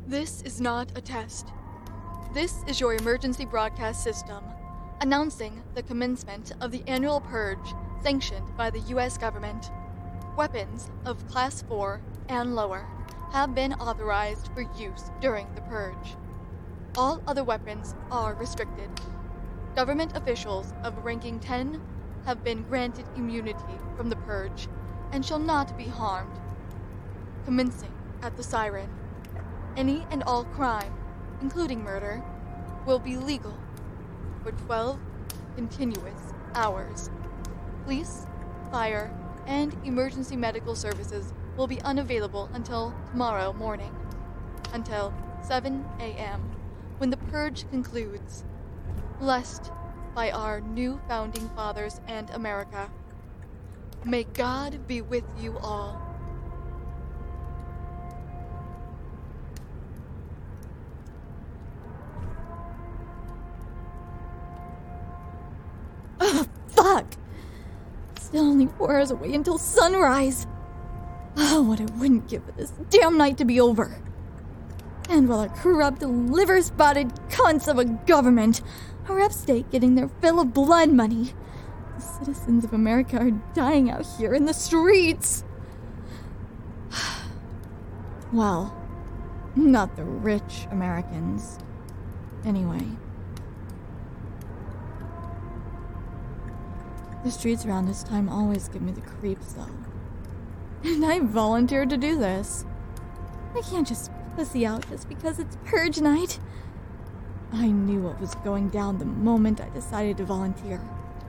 This is not a test. This is your emergency broadcast system, announcing the commencement of the annual purge sanctioned by the U.S. government. Weapons of Class 4 and lower have been authorized for use during the purge. All other weapons are restricted. Government officials of ranking 10 have been granted immunity from the purge and shall not be harmed. Commencing at the siren, any and all crime, including murder, will be legal for 12 continuous hours. Police, fire, and emergency medical services will be unavailable until tomorrow morning, until 7 a.m., when the purge concludes. Blessed by our new founding fathers and America. May God be with you all. Oh, fuck! Still only 4 hours away until sunrise. Oh, what I wouldn't give for this damn night to be over. And while our corrupt, liver-spotted cunts of a government are upstate getting their fill of blood money, the citizens of America are dying out here in the streets. Well, not the rich Americans. Anyway. The streets around this time always give me the creeps, though. And I volunteered to do this. I can't just pussy out just because it's purge night. I knew what was going down the moment I decided to volunteer.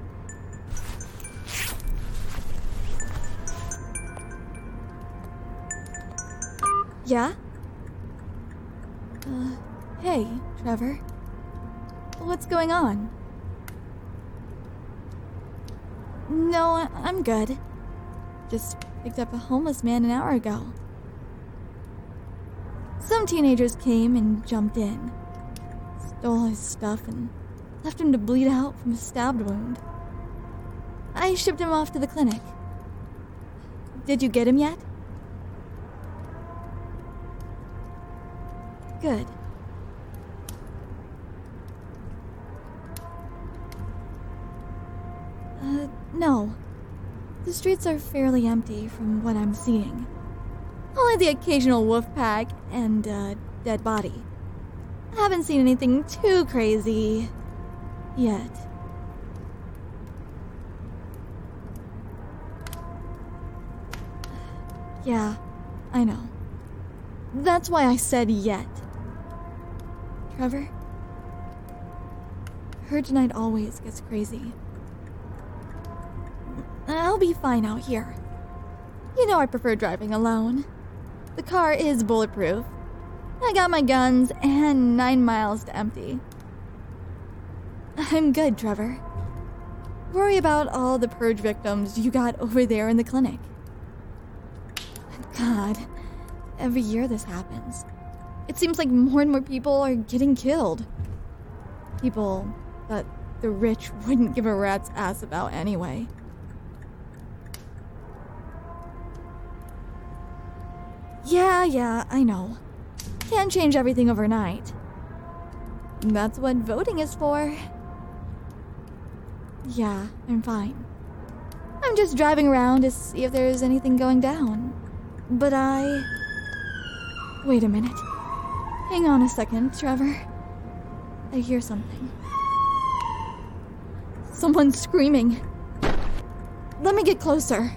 Yeah? Hey, Trevor. What's going on? No, I'm good. Just picked up a homeless man an hour ago. Some teenagers came and jumped in, stole his stuff, and left him to bleed out from a stabbed wound. I shipped him off to the clinic. Did you get him yet? Good. No. The streets are fairly empty from what I'm seeing. Only the occasional wolf pack and a dead body. I haven't seen anything too crazy yet. Yeah, I know. That's why I said yet. Trevor? Purge night always gets crazy. I'll be fine out here. You know I prefer driving alone. The car is bulletproof. I got my guns and 9 miles to empty. I'm good, Trevor. Worry about all the purge victims you got over there in the clinic. God, every year this happens. It seems like more and more people are getting killed. People that the rich wouldn't give a rat's ass about anyway. Yeah, I know. Can't change everything overnight. That's what voting is for. Yeah, I'm fine. I'm just driving around to see if there's anything going down. But Wait a minute. Hang on a second, Trevor. I hear something. Someone's screaming. Let me get closer.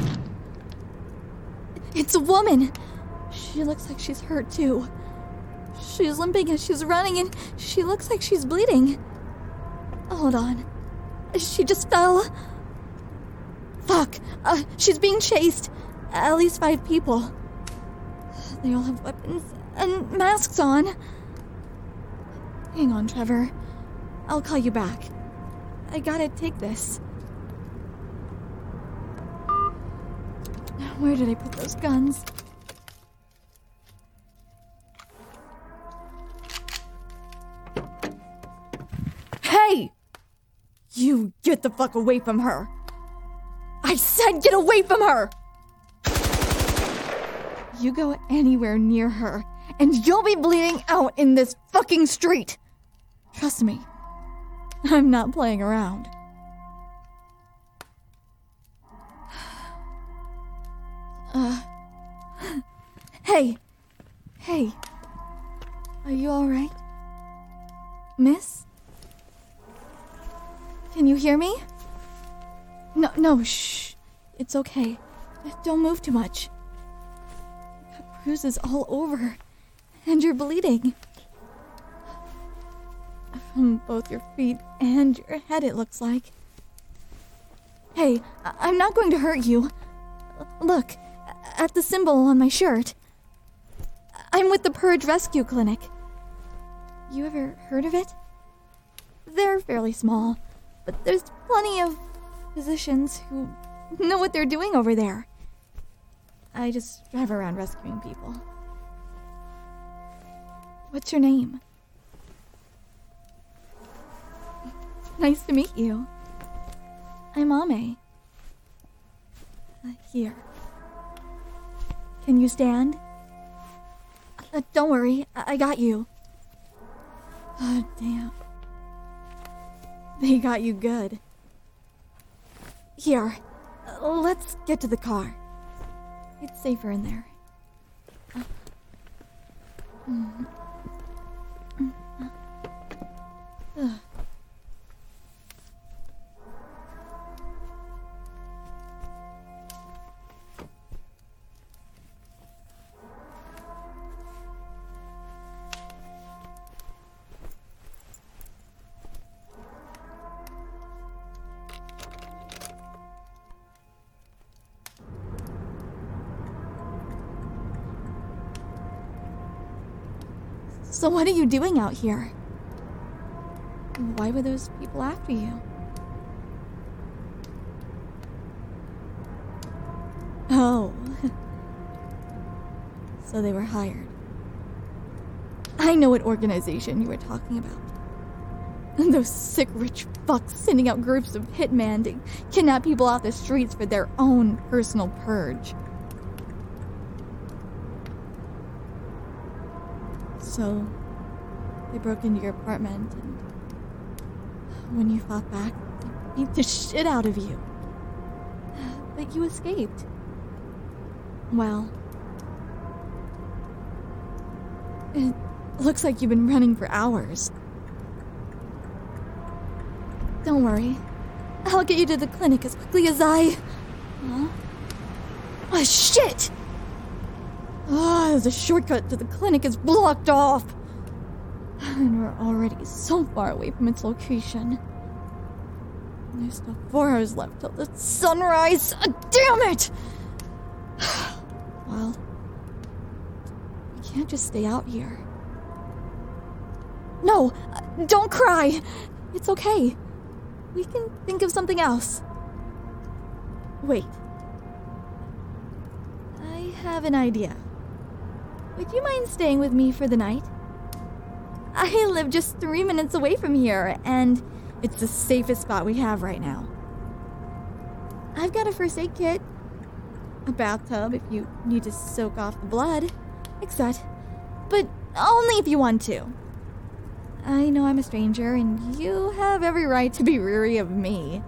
It's a woman. She looks like she's hurt too. She's limping as she's running and she looks like she's bleeding. Hold on. She just fell. Fuck. She's being chased. At least 5 people. They all have weapons and masks on. Hang on, Trevor. I'll call you back. I gotta take this. Where did I put those guns? Hey! You get the fuck away from her. I said get away from her! You go anywhere near her, and you'll be bleeding out in this fucking street. Trust me, I'm not playing around. Hey, are you alright? Miss? Can you hear me? No, shh. It's okay. Don't move too much. Got bruises all over, and you're bleeding. From both your feet and your head, it looks like. Hey, I'm not going to hurt you. Look, at the symbol on my shirt. I'm with the Purge Rescue Clinic. You ever heard of it? They're fairly small, but there's plenty of physicians who know what they're doing over there. I just drive around rescuing people. What's your name? Nice to meet you. I'm Ame. Here. Can you stand? Don't worry, I got you. Oh, damn. They got you good. Here, let's get to the car. It's safer in there. So what are you doing out here? Why were those people after you? Oh. So they were hired. I know what organization you were talking about. Those sick rich fucks sending out groups of hitmen to kidnap people off the streets for their own personal purge. So, they broke into your apartment, and when you fought back, they beat the shit out of you. But you escaped. Well, it looks like you've been running for hours. Don't worry. I'll get you to the clinic as quickly as I... Huh? Oh, shit! The shortcut to the clinic is blocked off. And we're already so far away from its location. There's still 4 hours left till the sunrise. Damn it! Well, we can't just stay out here. No, don't cry. It's okay. We can think of something else. Wait. I have an idea. Would you mind staying with me for the night? I live just 3 minutes away from here, and it's the safest spot we have right now. I've got a first aid kit, a bathtub if you need to soak off the blood, etc. But only if you want to. I know I'm a stranger, and you have every right to be weary of me.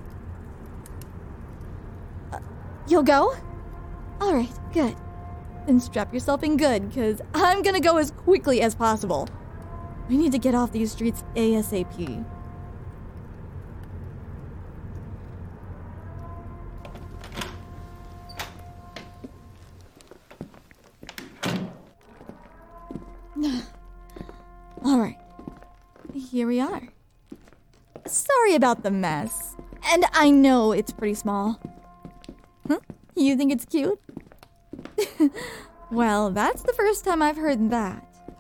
You'll go? Alright, good. Then strap yourself in good, because I'm gonna go as quickly as possible. We need to get off these streets ASAP. Alright. Here we are. Sorry about the mess. And I know it's pretty small. Huh? You think it's cute? Well, that's the first time I've heard that.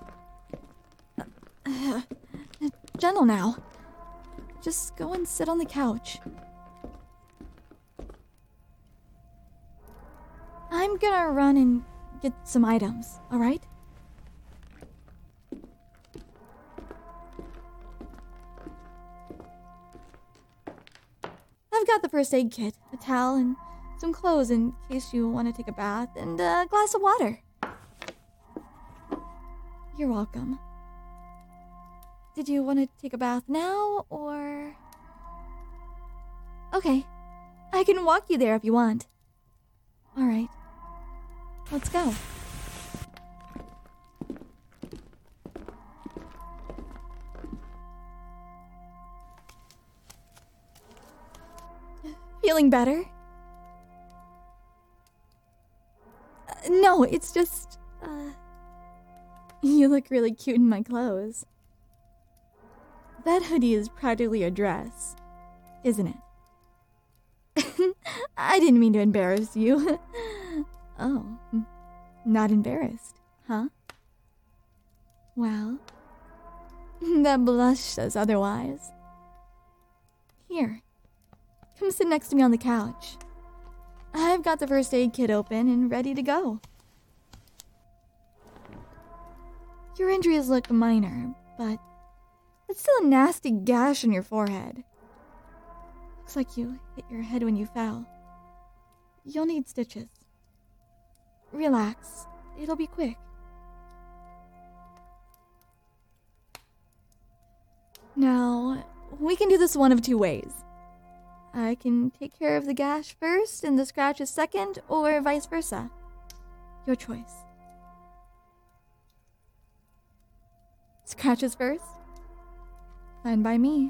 Gentle now. Just go and sit on the couch. I'm gonna run and get some items, alright? I've got the first aid kit, a towel, and some clothes in case you want to take a bath, and a glass of water. You're welcome. Did you want to take a bath now, or... Okay, I can walk you there if you want. Alright, let's go. Feeling better? No, it's just, you look really cute in my clothes. That hoodie is practically a dress, isn't it? I didn't mean to embarrass you. Oh, not embarrassed, huh? Well, that blush says otherwise. Here, come sit next to me on the couch. I've got the first aid kit open and ready to go. Your injuries look minor, but it's still a nasty gash on your forehead. Looks like you hit your head when you fell. You'll need stitches. Relax, it'll be quick. Now, we can do this one of two ways. I can take care of the gash first and the scratches second, or vice versa. Your choice. Scratches first? Fine by me.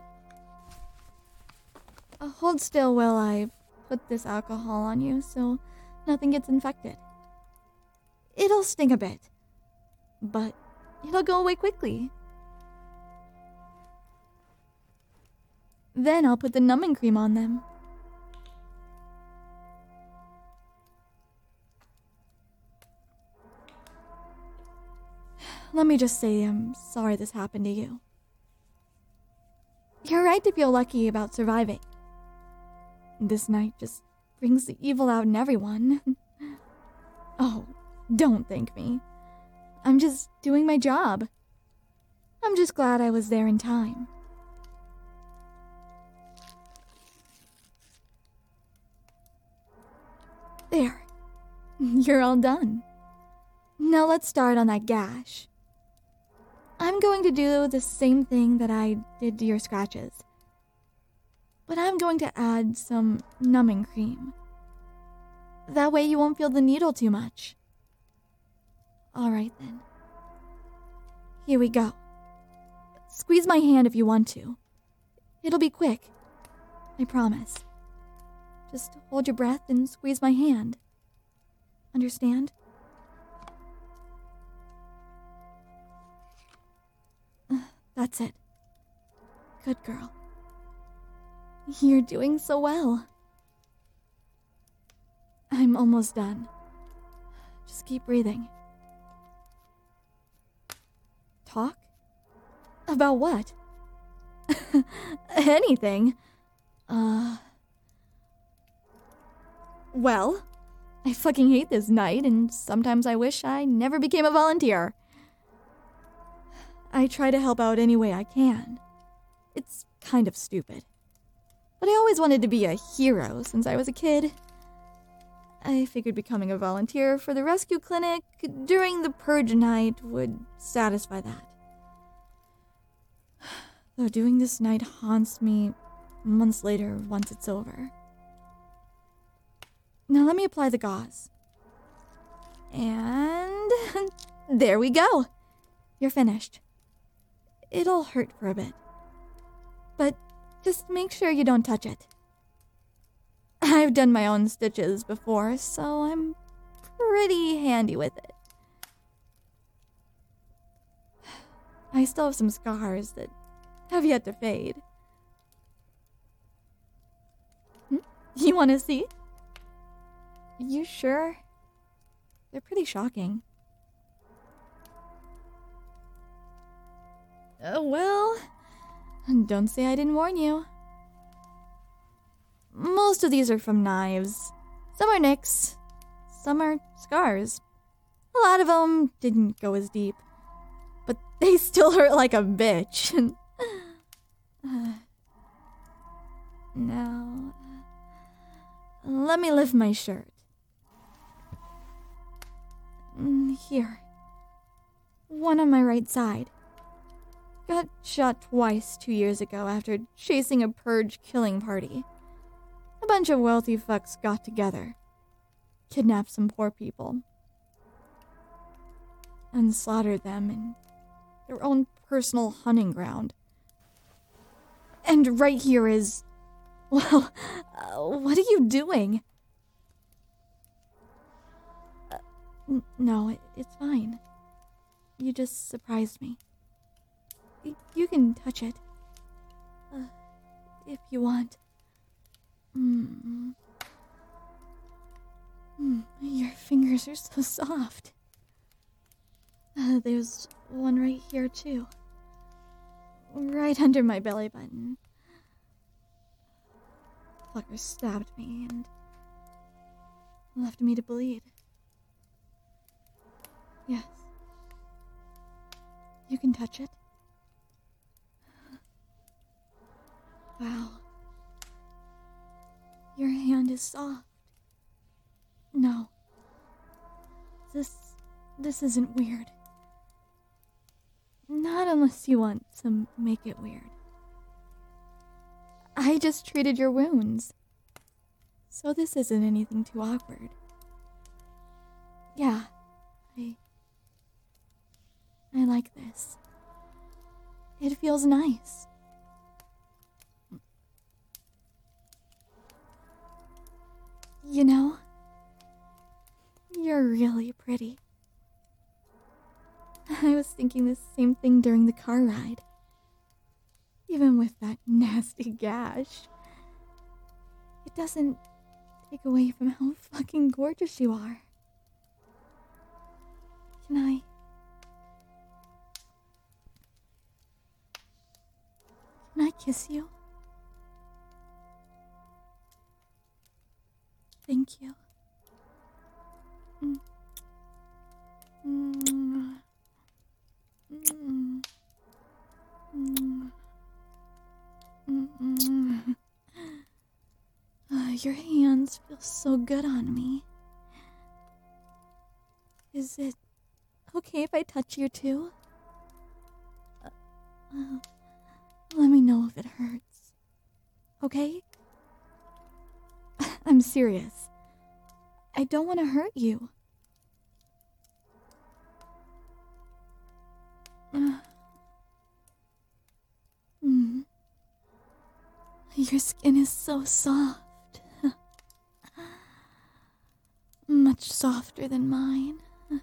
Hold still while I put this alcohol on you so nothing gets infected. It'll sting a bit, but it'll go away quickly. Then I'll put the numbing cream on them. Let me just say I'm sorry this happened to you. You're right to feel lucky about surviving. This night just brings the evil out in everyone. Oh, don't thank me. I'm just doing my job. I'm just glad I was there in time. There. You're all done. Now let's start on that gash. I'm going to do the same thing that I did to your scratches. But I'm going to add some numbing cream. That way you won't feel the needle too much. Alright then. Here we go. Squeeze my hand if you want to. It'll be quick. I promise. Just hold your breath and squeeze my hand. Understand? That's it. Good girl. You're doing so well. I'm almost done. Just keep breathing. Talk? About what? Anything. Well, I fucking hate this night, and sometimes I wish I never became a volunteer. I try to help out any way I can. It's kind of stupid. But I always wanted to be a hero since I was a kid. I figured becoming a volunteer for the rescue clinic during the purge night would satisfy that. Though doing this night haunts me months later once it's over. Now let me apply the gauze. And there we go. You're finished. It'll hurt for a bit. But just make sure you don't touch it. I've done my own stitches before, so I'm pretty handy with it. I still have some scars that have yet to fade. You want to see? You sure? They're pretty shocking. Well, don't say I didn't warn you. Most of these are from knives. Some are nicks. Some are scars. A lot of them didn't go as deep. But they still hurt like a bitch. Now, let me lift my shirt. Here. one on my right side. Got shot twice 2 years ago after chasing a purge killing party. A bunch of wealthy fucks got together, kidnapped some poor people, and slaughtered them in their own personal hunting ground. And right here is... Well, what are you doing? No, it's fine. You just surprised me. You can touch it. If you want. Your fingers are so soft. There's one right here, too. Right under my belly button. Fucker stabbed me and left me to bleed. Yes. You can touch it. Wow. Your hand is soft. No. This isn't weird. Not unless you want to make it weird. I just treated your wounds. So this isn't anything too awkward. Yeah, I like this. It feels nice. You know, you're really pretty. I was thinking the same thing during the car ride. Even with that nasty gash. It doesn't take away from how fucking gorgeous you are. Can I kiss you? Thank you. Your hands feel so good on me. Is it okay if I touch you too? Let me know if it hurts. Okay? I'm serious. I don't want to hurt you. Your skin is so soft. Much softer than mine.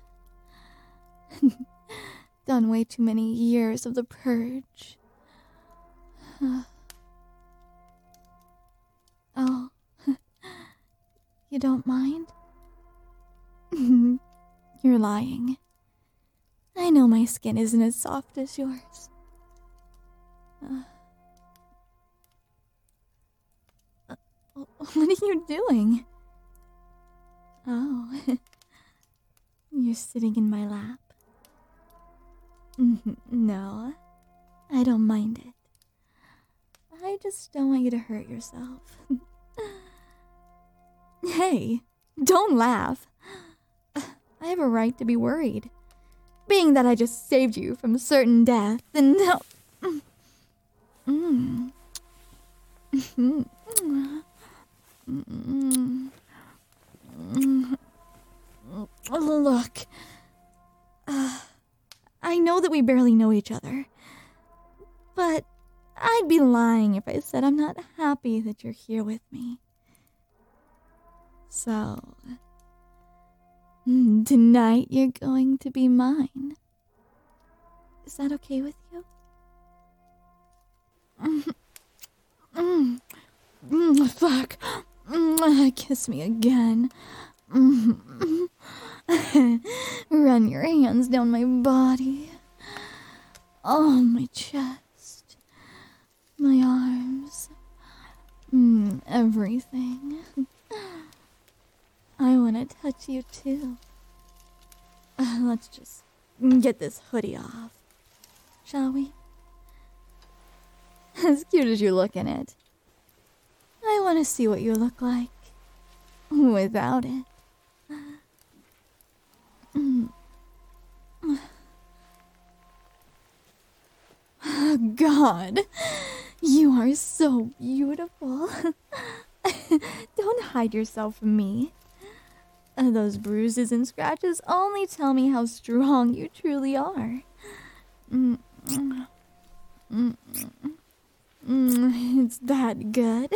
Done way too many years of the purge. Oh, you don't mind? You're lying. I know my skin isn't as soft as yours. What are you doing? Oh, you're sitting in my lap. No, I don't mind it. I just don't want you to hurt yourself. Hey, don't laugh. I have a right to be worried, being that I just saved you from certain death and now... Look, I know that we barely know each other, but I'd be lying if I said I'm not happy that you're here with me. So, tonight you're going to be mine. Is that okay with you? Fuck. Kiss me again. Run your hands down my body. Oh, my chest. My arms. Everything. I want to touch you too. Let's just get this hoodie off, shall we? As cute as you look in it, I want to see what you look like without it. God, you are so beautiful. Don't hide yourself from me. Those bruises and scratches only tell me how strong you truly are. It's that good.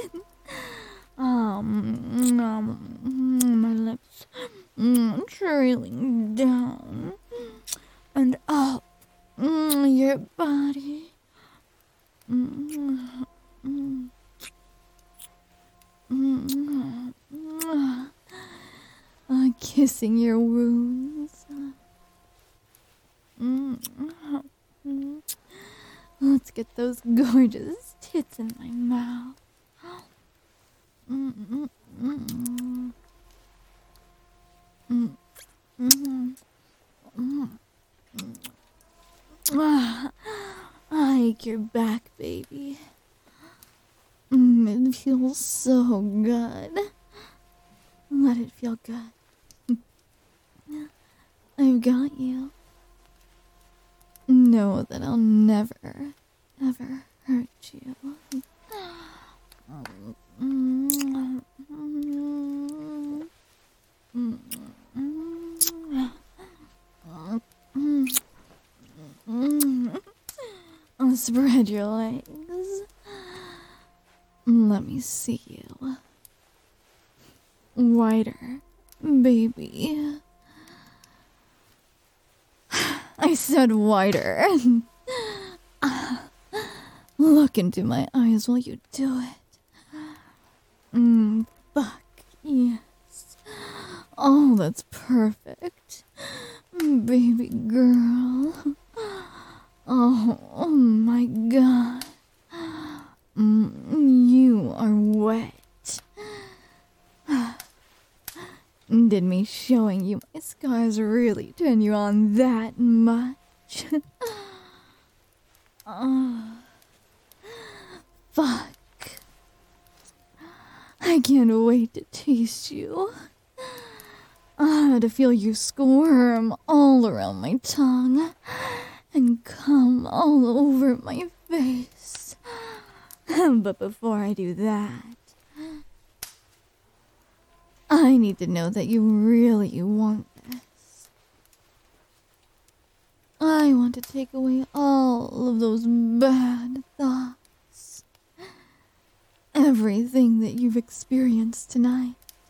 My lips trailing down and up your body. Kissing your wounds. Let's get those gorgeous tits in my mouth. I ache your back, baby. It feels so good. Let it feel good. I've got you. Know that I'll never, ever hurt you. Spread your legs. Let me see you. Wider, baby. I said wider. Look into my eyes while you do it. Fuck, yes. Oh, that's perfect. Baby girl. Oh my God. You are wet. Did me showing you my scars really turn you on that much? Fuck. I can't wait to taste you. To feel you squirm all around my tongue and come all over my face. But before I do that, I need to know that you really want this. I want to take away all of those bad thoughts. Everything that you've experienced tonight.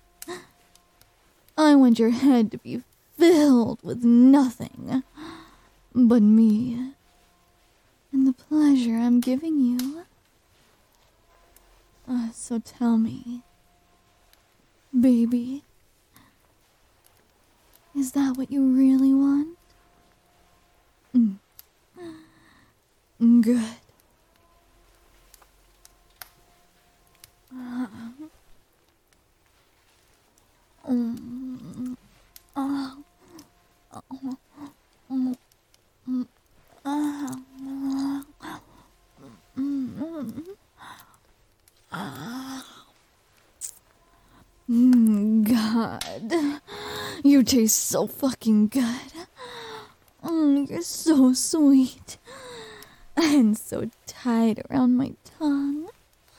I want your head to be filled with nothing but me and the pleasure I'm giving you. So tell me, baby, is that what you really want? Good. God, you taste so fucking good. You're so sweet and so tight around my tongue.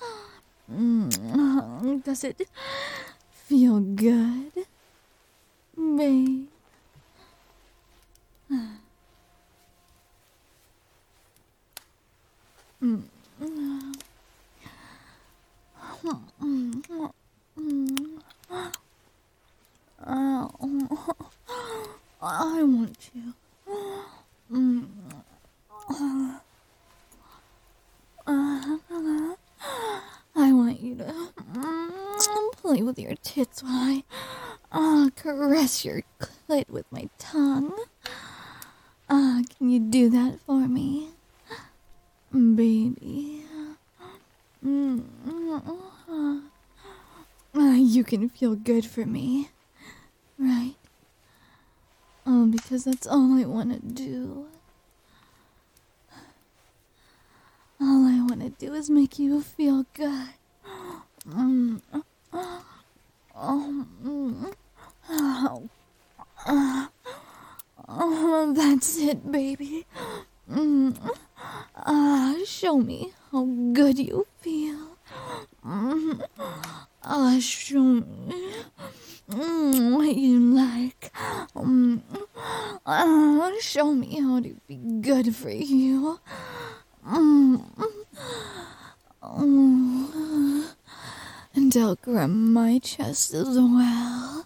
Does it feel good, babe? I want you. I want you to play with your tits while I caress your clit with my tongue. Can you do that for me, baby? You can feel good for me, right? Because that's all I want to do. All I want to do is make you feel good. That's it, baby. Show me how good you feel. Show me what you like. Show me how to be good for you. And I'll grab my chest as well.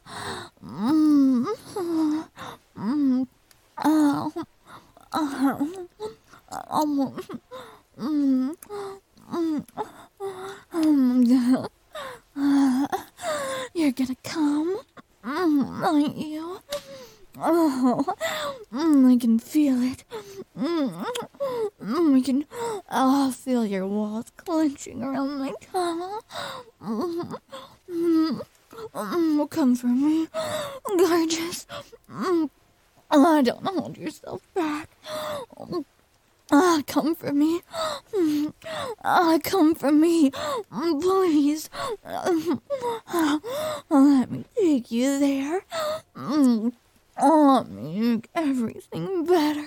You're gonna come, aren't you? I can feel it. I can feel your walls clenching around my tongue. Come for me, gorgeous. Don't hold yourself back. Come for me. Come for me. Please. Let me take you there. Make everything better.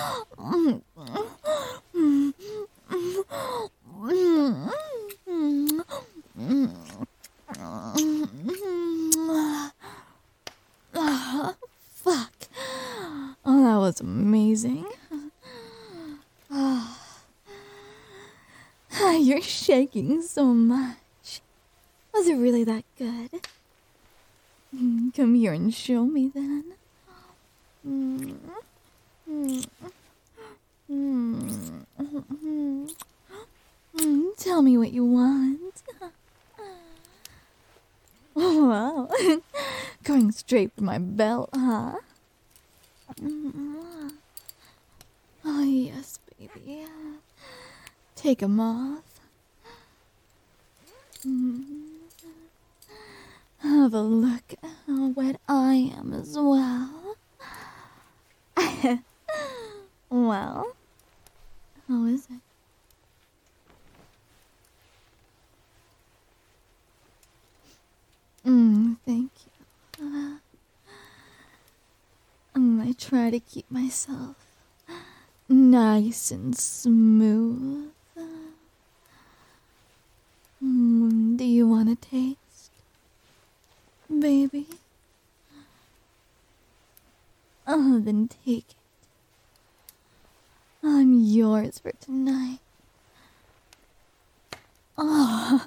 Fuck. Oh, that was amazing. You're shaking so much. Was it really that good? Come here and show me then. Tell me what you want. Oh, wow. Going straight for my belt, huh? Oh, yes, baby. Take 'em off. Have a look at how wet I am as well. Well, how is it? Thank you. I try to keep myself nice and smooth. Do you want to taste, baby? Oh, then take it. I'm yours for tonight. Oh,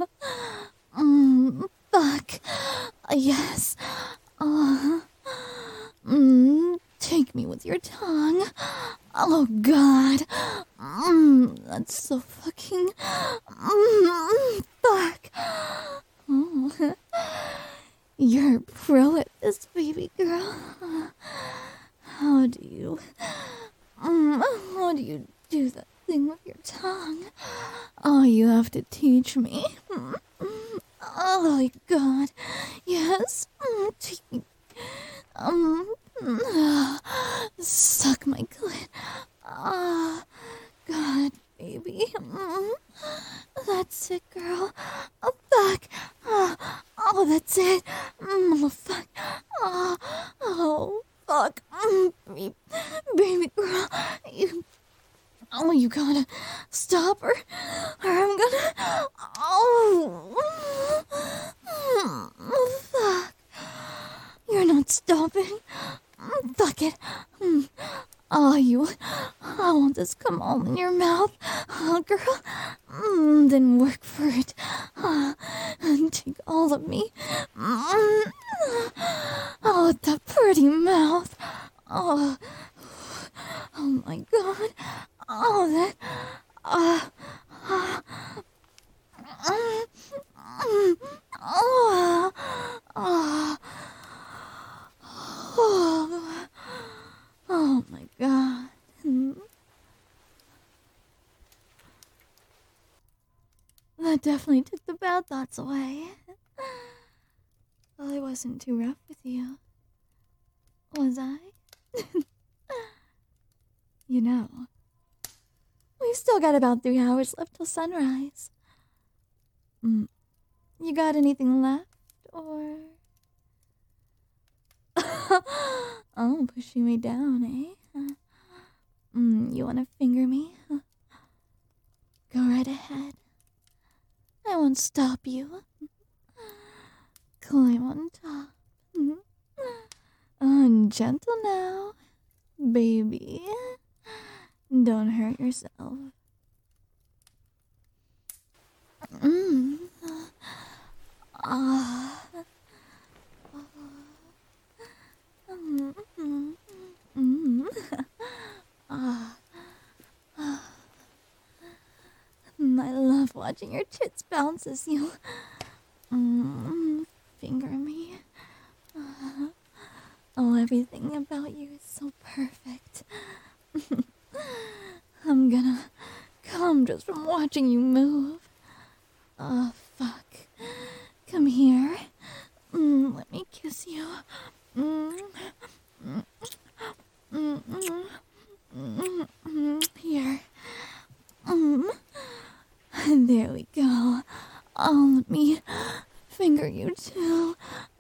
fuck. Yes. Take me with your tongue. Oh, God. That's so fucking... fuck. Oh, you're a pro at this, baby girl. How do you do that thing with your tongue? Oh, you have to teach me. Oh, God. Yes. Take me. Suck my clit. God, baby. That's it, girl. Oh, fuck. Oh, that's it. Oh, fuck. Oh, fuck. Baby girl. You gotta stop her, or I'm gonna... Oh, fuck. You're not stopping. Fuck it. I want this come all in your mouth. Girl. Then work for it. And take all of me. With that pretty mouth. Oh my God. That... Oh my God. That definitely took the bad thoughts away. Well, I wasn't too rough with you. Was I? You know, we've still got about 3 hours left till sunrise. You got anything left, or... Oh, pushing me down, eh? You wanna finger me? Go right ahead. I won't stop you. Climb on top. Gentle now, baby. Don't hurt yourself. I love watching your tits bounce as you finger me. Oh, everything about you is so perfect. I'm gonna come just from watching you move. Oh, fuck. Come here. Let me kiss you. Here. There we go. Oh, let me finger you too.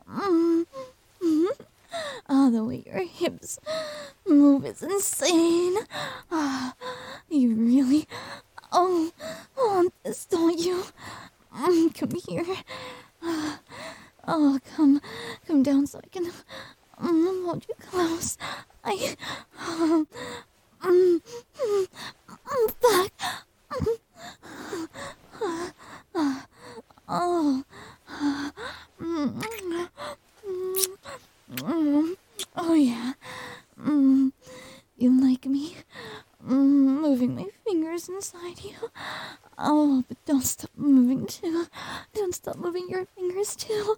Oh, the way your hips move is insane. You really want this, don't you? Come here. Oh, come down so I can hold you close. Fuck. Oh yeah. You like me moving my fingers inside you? Oh, but don't stop moving too. Don't stop moving your fingers too.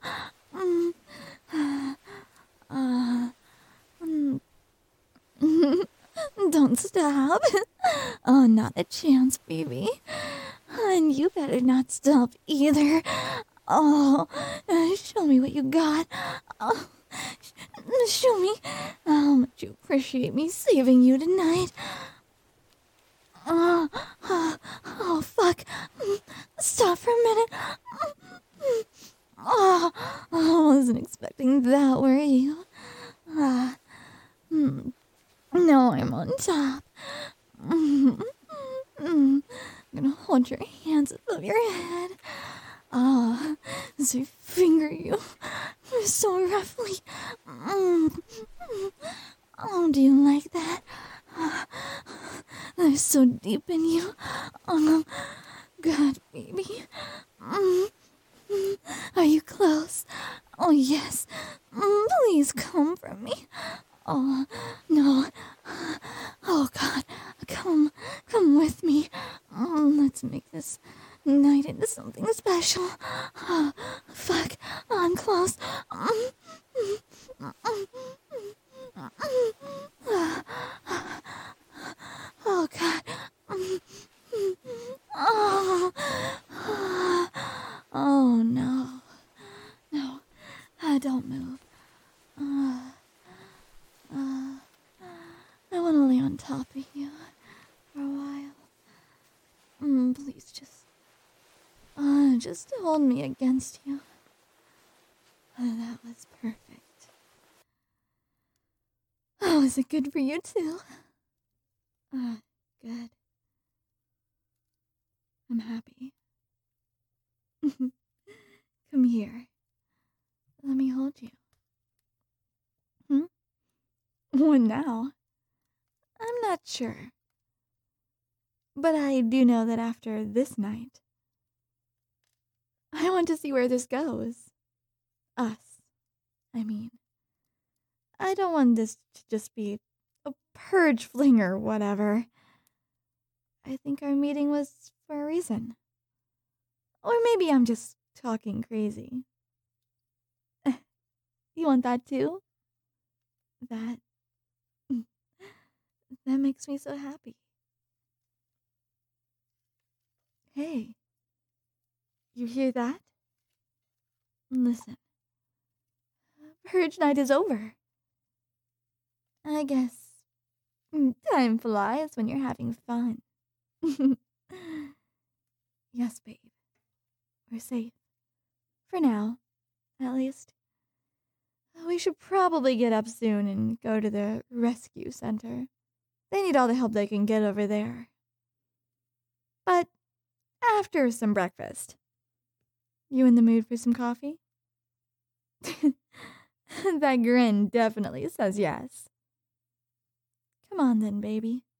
Don't stop. Oh, not a chance, baby. And you better not stop either. Oh, show me what you got. Oh, show me how much you appreciate me saving you tonight. Oh, fuck. Stop for a minute. Oh, I wasn't expecting that, were you? Now I'm on top. I'm gonna hold your hands above your head. As I finger you so roughly. Oh, do you like that? I'm so deep in you. Oh, God, baby. Are you close? Oh, yes. Please come for me. Oh, no. Oh, God. Come with me. Let's make this night into something special. Oh, fuck. I'm close. Oh, God. Oh, no. No. Don't move. I want to lay on top of you for a while. Please just hold me against you. That was perfect. Oh, is it good for you too? Good. I'm happy. Come here. Let me hold you. What now? I'm not sure. But I do know that after this night, I want to see where this goes. Us. I mean. I don't want this to just be a purge fling or whatever. I think our meeting was for a reason. Or maybe I'm just talking crazy. You want that too? That makes me so happy. Hey, you hear that? Listen. Purge night is over. I guess time flies when you're having fun. Yes, babe. We're safe. For now, at least. We should probably get up soon and go to the rescue center. They need all the help they can get over there. But after some breakfast. You in the mood for some coffee? That grin definitely says yes. Come on then, baby.